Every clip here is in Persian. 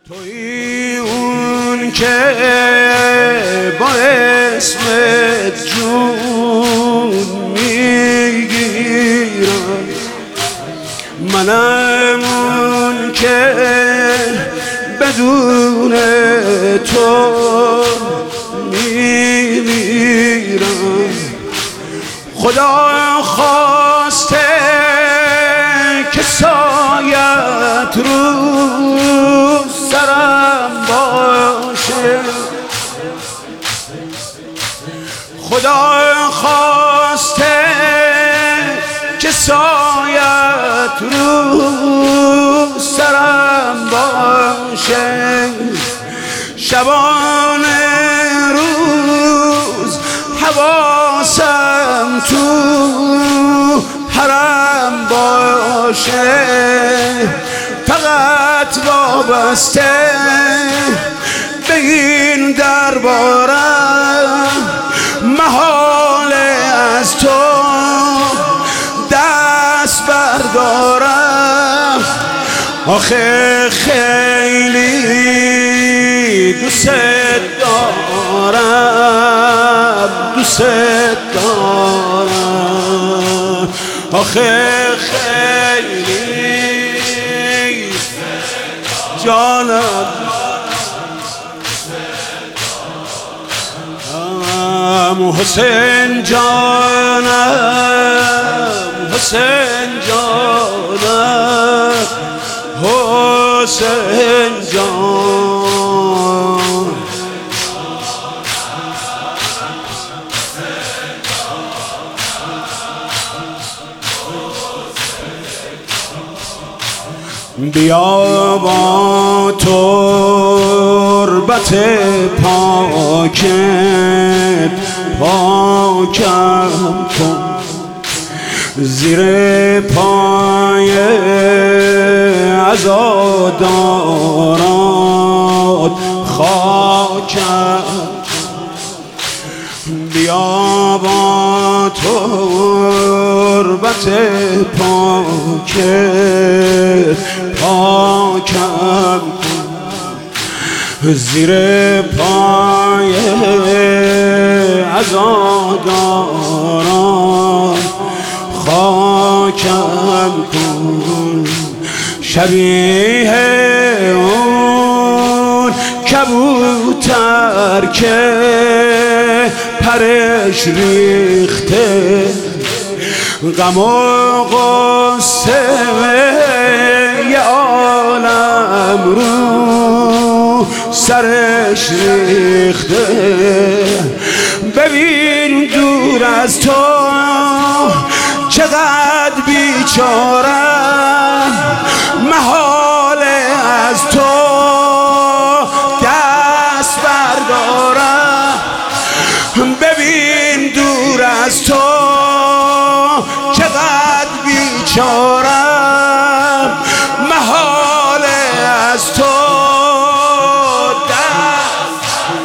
تویی اون که با اسمت جون میگیرم، منم اون که بدون تو میمیرم. خدا خواسته که سایت رو سرم باشه، خدا خواسته که سایت رو سرم باشه. شبانه روز حواسم تو حرم باشه، فقط وابسته به این دربارم، محاله از تو دست بردارم. آخه خیلی دوست دارم، دوست دارم. آخه خیلی جانم، حسین جانم، حسین جانم، حسین جان. بیا با تربت پاکت پاکم کن، زیر پای عزادارات خاکم. بیا با تربت پاکت پاکم کن، زیر پای عزاداران خاکم کن. شبیه اون کبوتر که پرش ریخته، غم و غصه یه عالم رو سرش ریخته. ببین دور از تو چقدر بیچارم، محاله از تو دست بردارم. ببین دور از تو چقدر بیچارم، محاله از تو دست.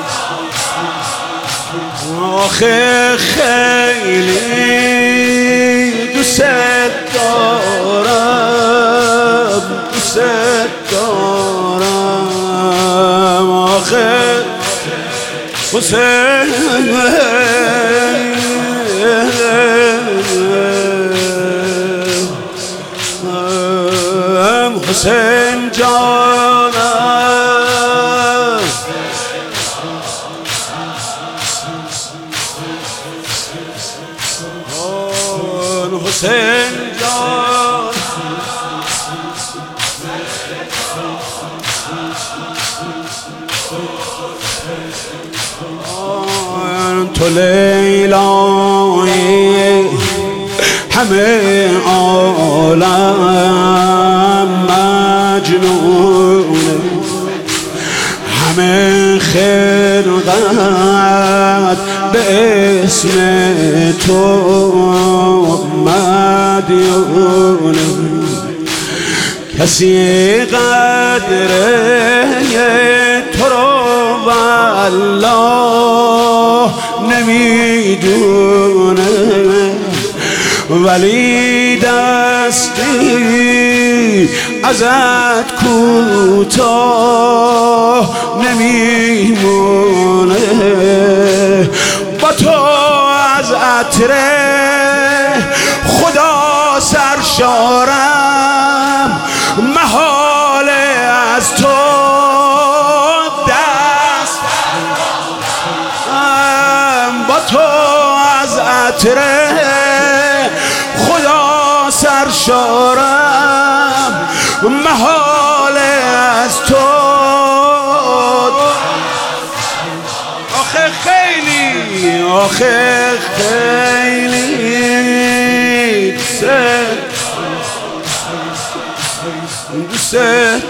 آخه خیلی دوست دارم، دوست دارم. آخه حسین حسین جانم، حسین جان. تو لیلای همه عالم مجنونه، همه خلقت به اسم تو مدیونه. کسی قدر تو رو والله نمیدونه، ولی دستی ازت کوتاه آشارم محال از تو. آخه خیلی آخه خیلی دوست